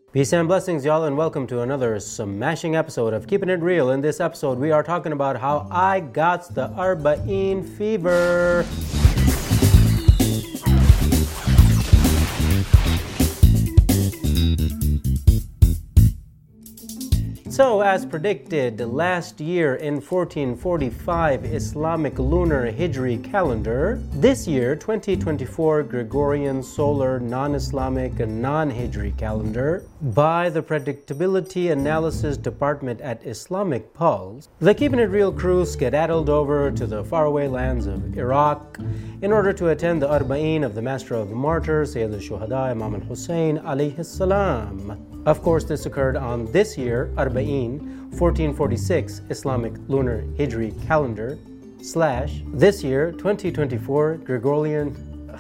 Peace and blessings, y'all, and welcome to another smashing episode of Keeping It Real. In this episode, we are talking about how I got the Arba'een fever. So, as predicted, last year in 1445 Islamic lunar Hijri calendar, this year 2024 Gregorian solar non-Islamic non-Hijri calendar, by the Predictability Analysis Department at Islamic Pulse, the Keeping It Real crew skedaddled over to the faraway lands of Iraq in order to attend the Arba'een of the Master of the Martyrs, Sayyid al-Shuhada, Imam al-Hussein alayhi salam. Of course, this occurred on this year, Arba'een, 1446 Islamic lunar Hijri calendar, / this year, 2024 Gregorian,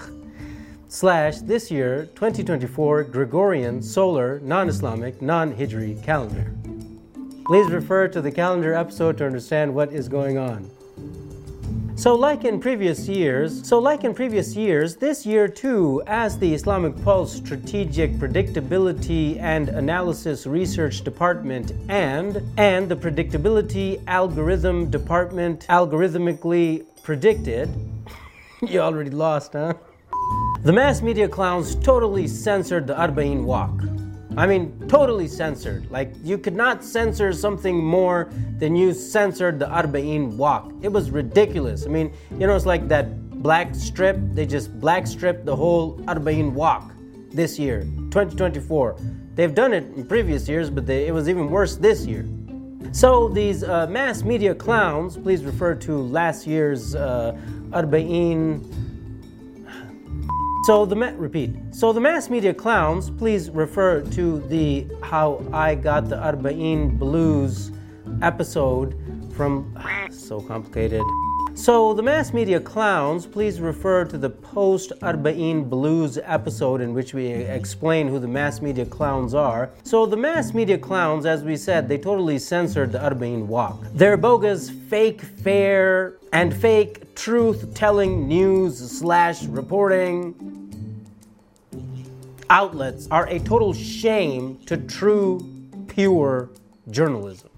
/ this year, 2024 Gregorian solar non-Islamic non-Hijri calendar. Please refer to the calendar episode to understand what is going on. So like in previous years, this year too, as the Islamic Pulse Strategic Predictability and Analysis Research Department and the Predictability Algorithm Department algorithmically predicted, you already lost, huh? The mass media clowns totally censored the Arba'een walk. I mean, totally censored. Like, you could not censor something more than you censored the Arba'een walk. It was ridiculous. I mean, it's like that black strip. They just black stripped the whole Arba'een walk this year, 2024. They've done it in previous years, but it was even worse this year. So these mass media clowns, please refer to last year's Arba'een. So the mass media clowns, please refer to the How I Got the Arba'een Blues episode from, so complicated. So the mass media clowns, please refer to the post-Arba'een Blues episode in which we explain who the mass media clowns are. So the mass media clowns, as we said, they totally censored the Arba'een walk. Their bogus fake fair and fake truth-telling news / reporting outlets are a total shame to true, pure journalism.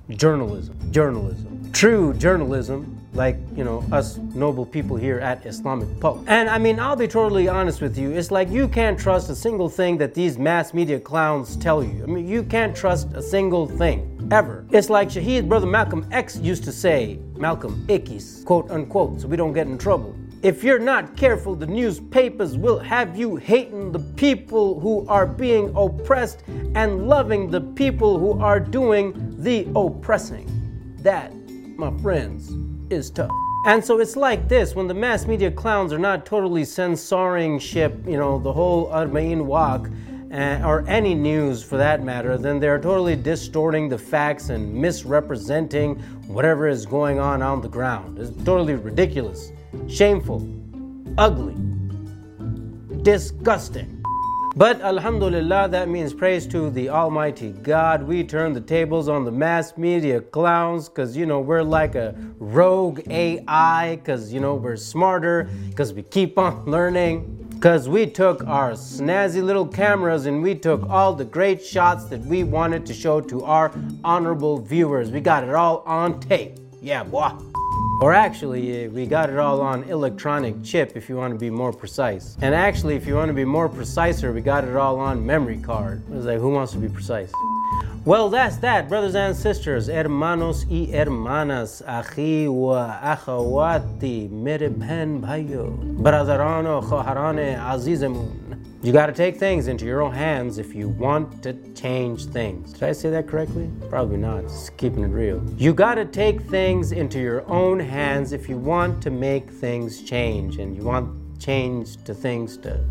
True journalism, like, us noble people here at Islamic Pulse. And I mean, I'll be totally honest with you. It's like you can't trust a single thing that these mass media clowns tell you. I mean, you can't trust a single thing, ever. It's like Shaheed brother Malcolm X used to say, Malcolm X, quote unquote, so we don't get in trouble. If you're not careful, the newspapers will have you hating the people who are being oppressed and loving the people who are doing the oppressing. That, my friends, is tough. And so it's like this, when the mass media clowns are not totally censoring ship, the whole Arba'een walk, or any news for that matter, then they're totally distorting the facts and misrepresenting whatever is going on the ground. It's totally ridiculous, shameful, ugly, disgusting. But alhamdulillah, that means praise to the Almighty God. We turn the tables on the mass media clowns because, we're like a rogue AI, because, we're smarter, because we keep on learning. Because we took our snazzy little cameras and we took all the great shots that we wanted to show to our honorable viewers. We got it all on tape. Yeah, boy. Or actually, we got it all on electronic chip if you want to be more precise. And actually, if you want to be more preciser, we got it all on memory card. It's like, who wants to be precise? Well, that's that, brothers and sisters, hermanos y hermanas, akhi wa akhawati, mere bhen bhayo, brotharan o khoharan azizamun. You got to take things into your own hands if you want to change things. Did I say that correctly? Probably not. Just keeping it real. You got to take things into your own hands if you want to make things change, and you want change to things to,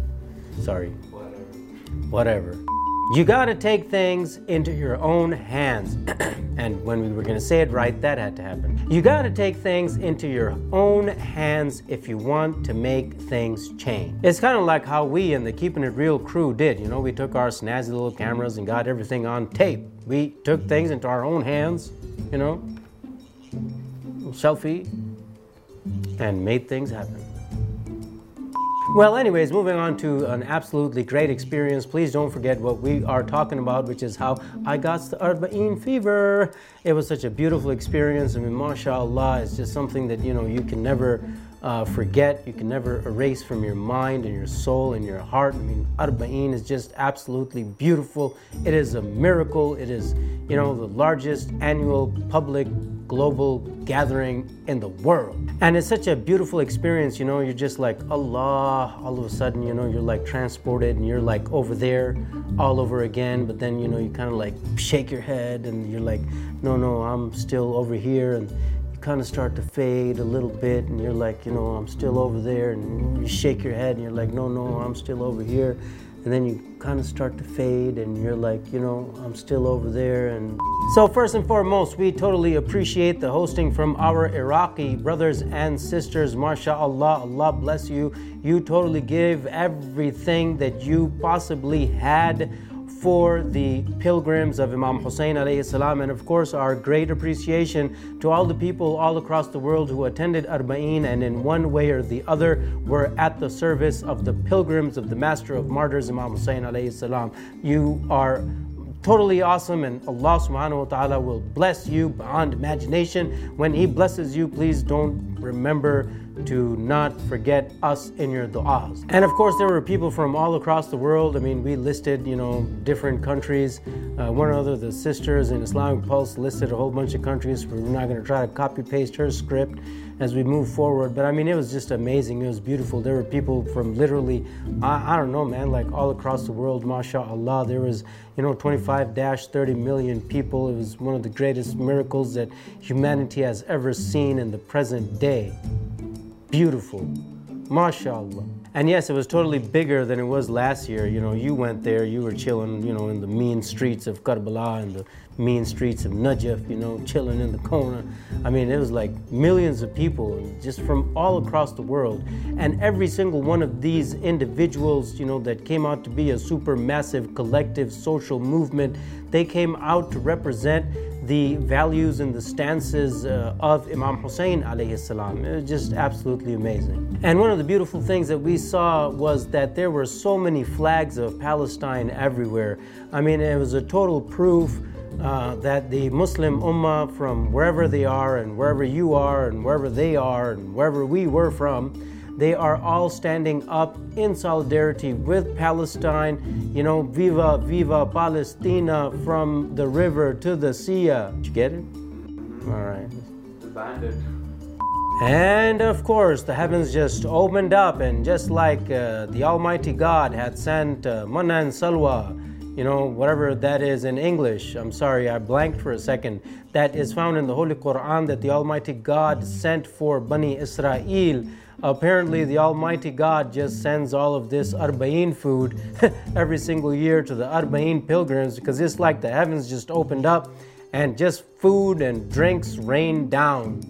whatever. You gotta take things into your own hands. And when we were gonna say it right, that had to happen. You gotta take things into your own hands if you want to make things change. It's kind of like how we in the Keeping It Real crew did. We took our snazzy little cameras and got everything on tape. We took things into our own hands, selfie, and made things happen. Well, anyways, moving on to an absolutely great experience. Please don't forget what we are talking about, which is how I got the Arba'een fever. It was such a beautiful experience. I mean, mashallah, it's just something that, you can never forget. You can never erase from your mind and your soul and your heart. I mean, Arba'een is just absolutely beautiful. It is a miracle. It is, the largest annual public global gathering in the world. And it's such a beautiful experience, you're just like, Allah, all of a sudden, you're like transported and you're like over there all over again. But then, you kind of like shake your head and you're like, no, I'm still over here. And you kind of start to fade a little bit and you're like, I'm still over there. And you shake your head and you're like, no, I'm still over here. And then you kind of start to fade and you're like, I'm still over there. And so first and foremost, we totally appreciate the hosting from our Iraqi brothers and sisters. MashaAllah, Allah bless you. You totally give everything that you possibly had for the pilgrims of Imam Hussein alayhi salam, and of course our great appreciation to all the people all across the world who attended Arba'een and in one way or the other were at the service of the pilgrims of the Master of Martyrs, Imam Hussein alayhi salam. You are totally awesome, and Allah subhanahu wa ta'ala will bless you beyond imagination. When He blesses you, please don't remember to not forget us in your du'as. And of course, there were people from all across the world. I mean, we listed, different countries. One other, the sisters in Islamic Pulse listed a whole bunch of countries. We're not going to try to copy paste her script as we move forward. But I mean, it was just amazing. It was beautiful. There were people from literally, I don't know, man, like all across the world, mashallah. There was, 25-30 million people. It was one of the greatest miracles that humanity has ever seen in the present day. Beautiful, mashallah. And yes, it was totally bigger than it was last year. You went there, you were chilling, in the mean streets of Karbala and the mean streets of Najaf, chilling in the corner. I mean, it was like millions of people just from all across the world. And every single one of these individuals, that came out to be a super massive collective social movement, they came out to represent the values and the stances of Imam Hussein alayhi salam. It was just absolutely amazing. And one of the beautiful things that we saw was that there were so many flags of Palestine everywhere. I mean, it was a total proof that the Muslim Ummah, from wherever they are and wherever you are and wherever they are and wherever we were from, they are all standing up in solidarity with Palestine. Viva, viva Palestina, from the river to the sea. Did you get it? All right. The bandit. And of course, the heavens just opened up, and just like the Almighty God had sent manna and salwa, whatever that is in English. I'm sorry, I blanked for a second. That is found in the Holy Quran that the Almighty God sent for Bani Israel. Apparently, the Almighty God just sends all of this Arba'een food every single year to the Arba'een pilgrims, because it's like the heavens just opened up and just food and drinks rained down,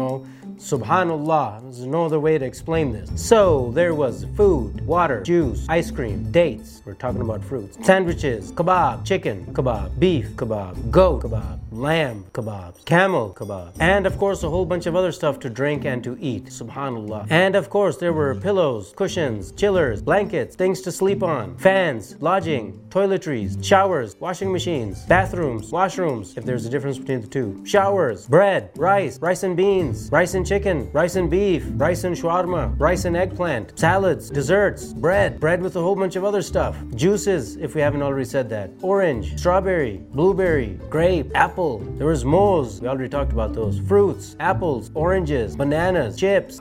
Subhanallah, there's no other way to explain this. So there was food, water, juice, ice cream, dates, we're talking about fruits, sandwiches, kebab, chicken kebab, beef kebab, goat kebab, lamb kebabs, camel kebab, and of course a whole bunch of other stuff to drink and to eat. Subhanallah. And of course there were pillows, cushions, chillers, blankets, things to sleep on, fans, lodging, toiletries, showers, washing machines, bathrooms, washrooms, if there's a difference between the two, showers, bread, rice and beans, rice and chicken, rice and beef, rice and shawarma, rice and eggplant, salads, desserts, bread with a whole bunch of other stuff, juices, if we haven't already said that, orange, strawberry, blueberry, grape, apple, there was moz, we already talked about those, fruits, apples, oranges, bananas, chips.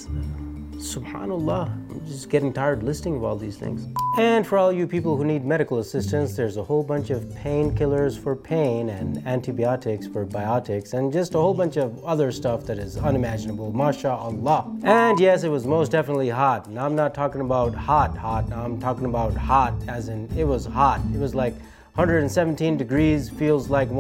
Subhanallah, I'm just getting tired listing of all these things. And for all you people who need medical assistance, there's a whole bunch of painkillers for pain and antibiotics for biotics and just a whole bunch of other stuff that is unimaginable, mashallah. And yes, it was most definitely hot. Now I'm not talking about hot, now I'm talking about hot as in it was hot. It was like 117 degrees feels like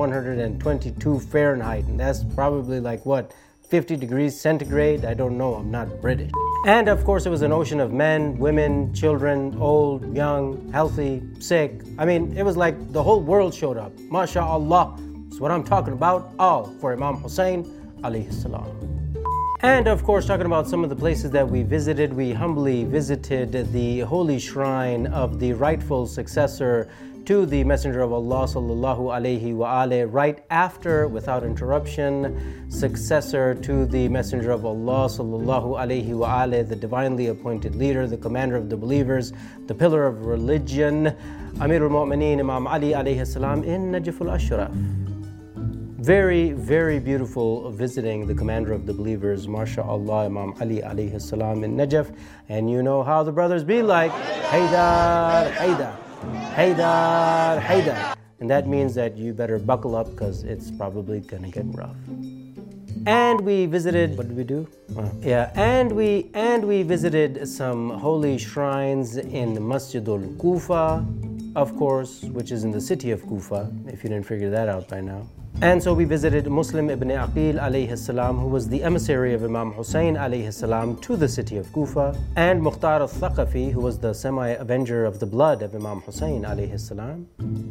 122 Fahrenheit, and that's probably like what, 50 degrees centigrade? I don't know, I'm not British. And of course it was an ocean of men, women, children, old, young, healthy, sick. I mean, it was like the whole world showed up. MashaAllah. That's what I'm talking about, all for Imam Hussein alayhi salam. And of course, talking about some of the places that we visited, we humbly visited the holy shrine of the rightful successor to the Messenger of Allah sallallahu alaihi wasallam, right after, without interruption, successor to the Messenger of Allah sallallahu alaihi wasallam, the divinely appointed leader, the commander of the believers, the pillar of religion, Amir al-Mu'mineen Imam Ali alayhi salam in Najaf al-Ashraf. Very, very beautiful visiting the commander of the believers, MashaAllah, Imam Ali alayhi salam in Najaf. And you know how the brothers be like, Haydar, Haydar, Haydar, Haydar. And that means that you better buckle up because it's probably going to get rough. And we visited, what did we do? And we visited some holy shrines in Masjidul Kufa, of course, which is in the city of Kufa, if you didn't figure that out by now. And so we visited Muslim ibn Aqil alayhi salam, who was the emissary of Imam Hussein alayhi salam to the city of Kufa, and Mukhtar al-Thaqafi, who was the semi-avenger of the blood of Imam Hussein alayhi salam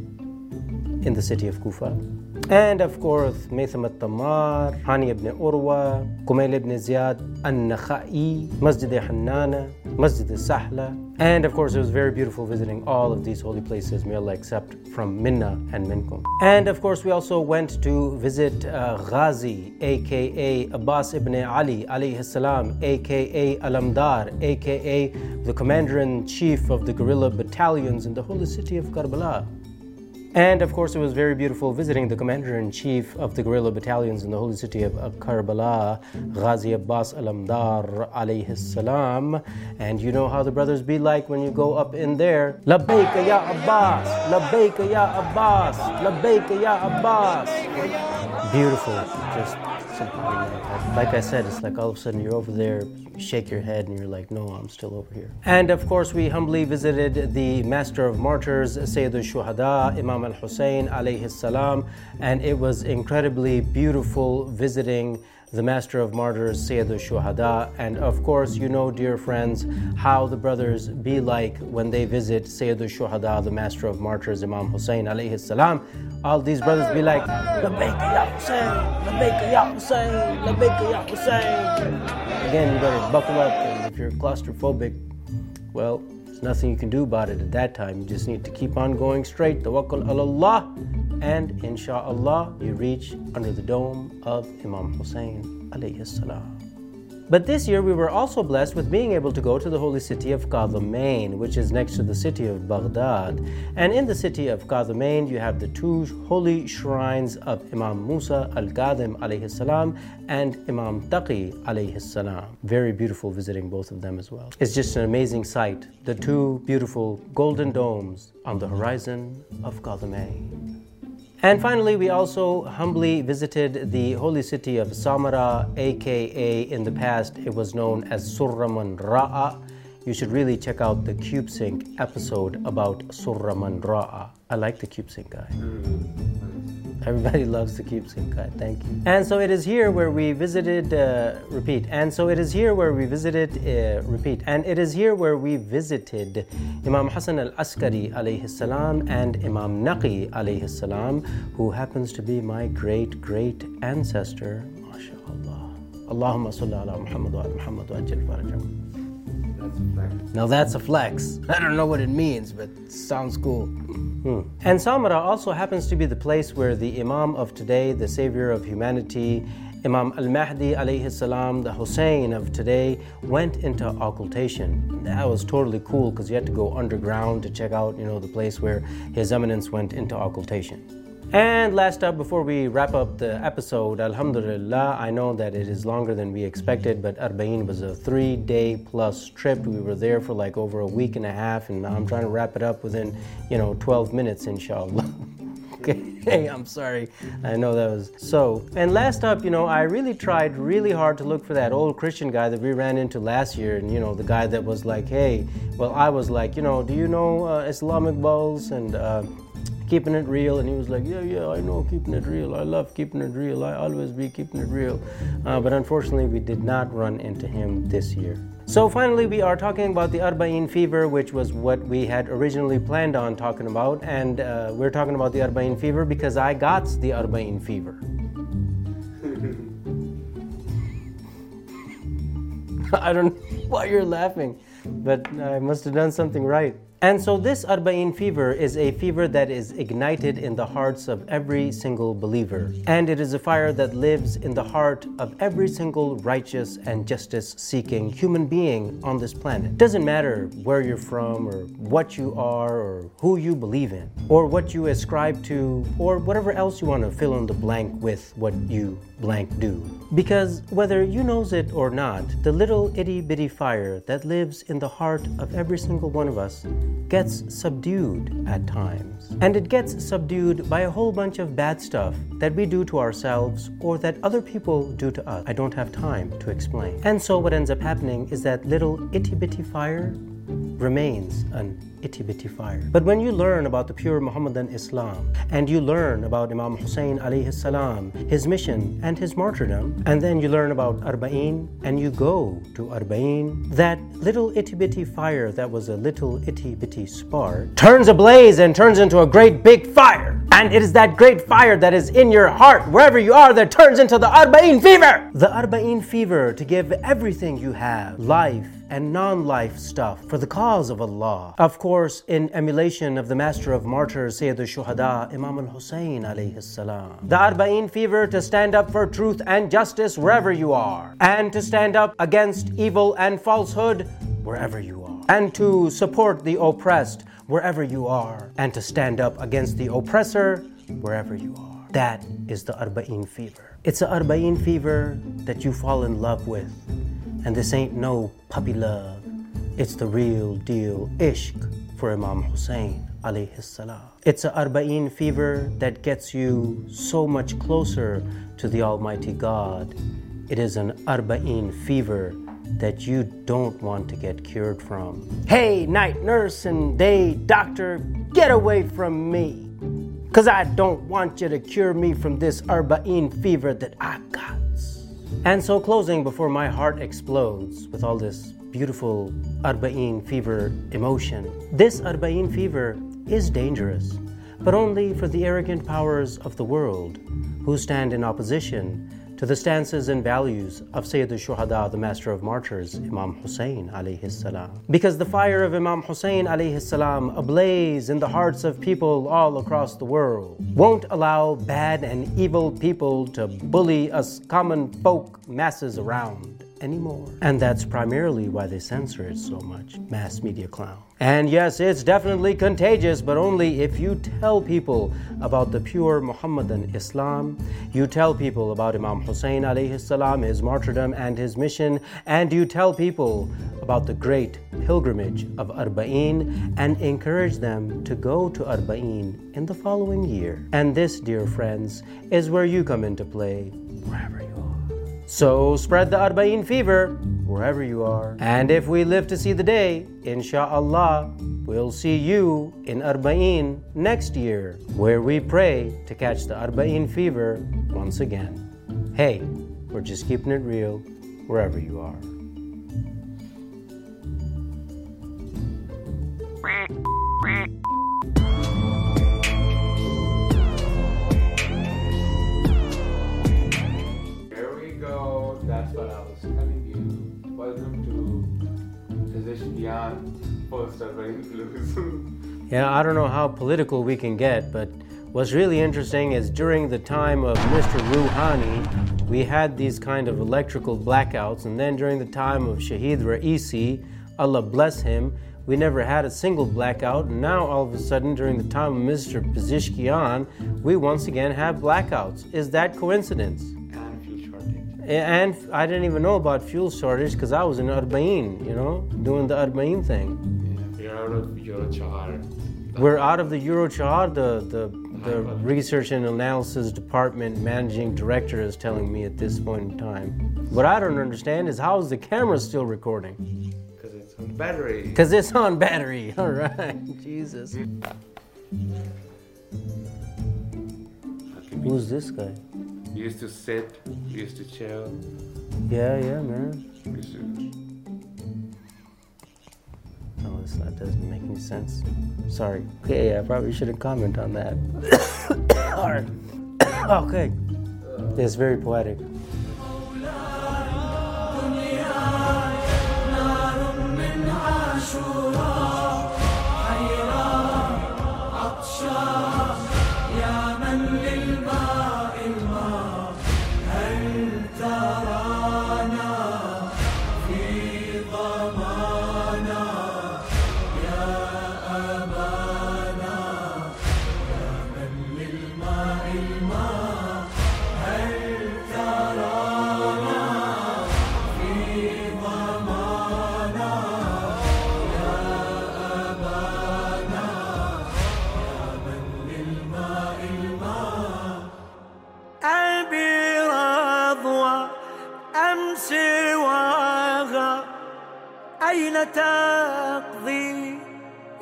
in the city of Kufa. And of course, Maytham al-Tammar, Hani ibn Urwa, Kumail ibn Ziyad al-Nakhai, Masjid al-Hannana, Masjid al-Sahla. And of course, it was very beautiful visiting all of these holy places, may Allah accept from Minna and Minkum. And of course, we also went to visit Ghazi, aka Abbas ibn Ali alayhi salam, aka Alamdar, aka the commander-in-chief of the guerrilla battalions in the holy city of Karbala. And of course, it was very beautiful visiting the commander-in-chief of the guerrilla battalions in the holy city of Karbala, Ghazi Abbas Alamdar alayhi salam. And you know how the brothers be like when you go up in there. Labbaika ya Abbas, Labbaika ya Abbas, Labbaika ya Abbas. Beautiful, just simple. Like I said, it's like all of a sudden you're over there, you shake your head and you're like, no, I'm still over here. And of course, we humbly visited the Master of Martyrs, Sayyid al-Shuhada, Imam al-Hussein alayhi salam, and it was incredibly beautiful visiting the Master of Martyrs, Sayyid al-Shuhada. And of course, you know, dear friends, how the brothers be like when they visit Sayyid al-Shuhada, the Master of Martyrs, Imam Hussein alayhi salam. All these brothers be like, Labbaika ya Hussein, Labbaika ya Hussein, Labbaika ya Hussein. Again, you better buckle up, and if you're claustrophobic, well, there's nothing you can do about it at that time. You just need to keep on going straight, tawakkul ala Allah, and insha'Allah, you reach under the dome of Imam Hussein alayhi salam. But this year we were also blessed with being able to go to the holy city of Qadhimain, which is next to the city of Baghdad. And in the city of Qadhimain, you have the two holy shrines of Imam Musa al-Kadhim alayhi salam and Imam Taqi alayhi salam. Very beautiful visiting both of them as well. It's just an amazing sight, the two beautiful golden domes on the horizon of Qadhimain. And finally, we also humbly visited the holy city of Samara, aka in the past it was known as Surraman Ra'a. You should really check out the CubeSync episode about Surraman Ra'a. I like the CubeSync guy. Everybody loves the CubeSync guy. Thank you. And so it is here where we visited, And so it is here where we visited, And it is here where we visited Imam Hassan al-Askari alayhi salam and Imam Naqi alayhi salam, who happens to be my great ancestor. MashaAllah. Allahumma salli ala Muhammad wa ala Muhammad wa ajil farajam. Now that's a flex. I don't know what it means, but it sounds cool. And Samara also happens to be the place where the Imam of today, the savior of humanity, Imam al-Mahdi alayhi salam, the Hussein of today, went into occultation. That was totally cool because you had to go underground to check out, the place where His Eminence went into occultation. And last up, before we wrap up the episode, alhamdulillah, I know that it is longer than we expected, but Arba'in was a 3-day plus trip. We were there for like over a week and a half, and now I'm trying to wrap it up within, 12 minutes, inshallah. Okay, I'm sorry. I know that was so. And last up, I really tried really hard to look for that old Christian guy that we ran into last year, and, the guy that was like, hey, well, I was like, do you know Islamic Balls and keeping it real? And he was like, yeah, I know keeping it real. I love keeping it real. I always be keeping it real. But unfortunately, we did not run into him this year. So finally, we are talking about the Arba'in fever, which was what we had originally planned on talking about. And we're talking about the Arba'in fever because I got the Arba'in fever. I don't know why you're laughing, but I must have done something right. And so this Arba'in fever is a fever that is ignited in the hearts of every single believer. And it is a fire that lives in the heart of every single righteous and justice-seeking human being on this planet. Doesn't matter where you're from or what you are or who you believe in or what you ascribe to or whatever else you want to fill in the blank with what you blank do. Because whether you knows it or not, the little itty-bitty fire that lives in the heart of every single one of us gets subdued at times. And it gets subdued by a whole bunch of bad stuff that we do to ourselves or that other people do to us. I don't have time to explain. And so what ends up happening is that little itty-bitty fire remains an itty-bitty fire. But when you learn about the pure Muhammadan Islam and you learn about Imam Hussein alayhi salam, his mission and his martyrdom, and then you learn about Arba'in and you go to Arba'in, that little itty-bitty fire that was a little itty-bitty spark turns ablaze and turns into a great big fire. And it is that great fire that is in your heart, wherever you are, that turns into the Arba'in fever. The Arba'in fever to give everything you have, life and non-life stuff, for the cause of Allah. Of course, in emulation of the master of martyrs, Sayyid al-Shuhada, Imam al-Hussein alayhi salam. The Arba'in fever to stand up for truth and justice wherever you are, and to stand up against evil and falsehood wherever you are, and to support the oppressed wherever you are, and to stand up against the oppressor wherever you are. That is the Arba'in fever. It's an Arba'in fever that you fall in love with. And this ain't no puppy love. It's the real deal ishq for Imam Hussein alayhi salam. It's an Arba'in fever that gets you so much closer to the Almighty God. It is an Arba'in fever that you don't want to get cured from. Hey, night nurse and day doctor, get away from me. 'Cause I don't want you to cure me from this Arba'in fever that I got. And so closing before my heart explodes with all this beautiful Arba'in fever emotion. This Arba'in fever is dangerous, but only for the arrogant powers of the world who stand in opposition to the stances and values of Sayyid al-Shuhada, the master of martyrs, Imam Hussein alayhi salam. Because the fire of Imam Hussein alayhi salam, ablaze in the hearts of people all across the world, won't allow bad and evil people to bully us common folk masses around anymore. And that's primarily why they censor it so much, mass media clown. And yes, it's definitely contagious, but only if you tell people about the pure Muhammadan Islam, you tell people about Imam Hussein alayhi salam, his martyrdom and his mission, and you tell people about the great pilgrimage of Arba'in and encourage them to go to Arba'in in the following year. And this, dear friends, is where you come into play, wherever you are. So spread the Arba'in fever wherever you are. And if we live to see the day, insha'Allah, we'll see you in Arba'in next year, where we pray to catch the Arba'in fever once again. Hey, we're just keeping it real wherever you are. That's what I was telling you. Welcome to Position Beyond Post Arba'in Blues. Yeah, I don't know how political we can get, but what's really interesting is during the time of Mr. Rouhani, we had these kind of electrical blackouts, and then during the time of Shahid Raisi, Allah bless him, we never had a single blackout, and now all of a sudden during the time of Mr. Pezeshkian, we once again have blackouts. Is that coincidence? And I didn't even know about fuel shortage because I was in Arba'in, doing the Arba'in thing. Yeah, we're out of Euro Chahar. We're out of the Euro Chahar, the research and analysis department managing director is telling me at this point in time. What I don't understand is how is the camera still recording? Because it's on battery. Because it's on battery, all right, Jesus. Who's this guy? We used to sit, we used to chill. Yeah, man. Oh, that doesn't make any sense. Sorry. Okay, I probably shouldn't comment on that. All right. Okay. It's very poetic.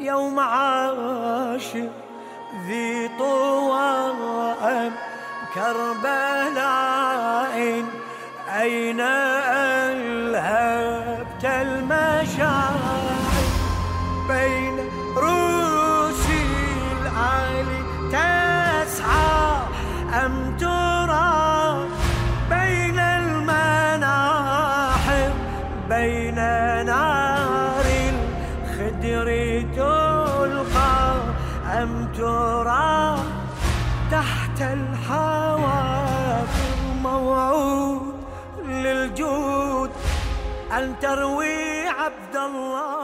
يوم عاشر ذي طوى كربلاء أين ألهبت المشاعر بين روسي العالي تسعى أم ترى بين المناحر بين نار الخدر تلقى أم ترى تحت الحوافر موعود للجود أن تروي عبد الله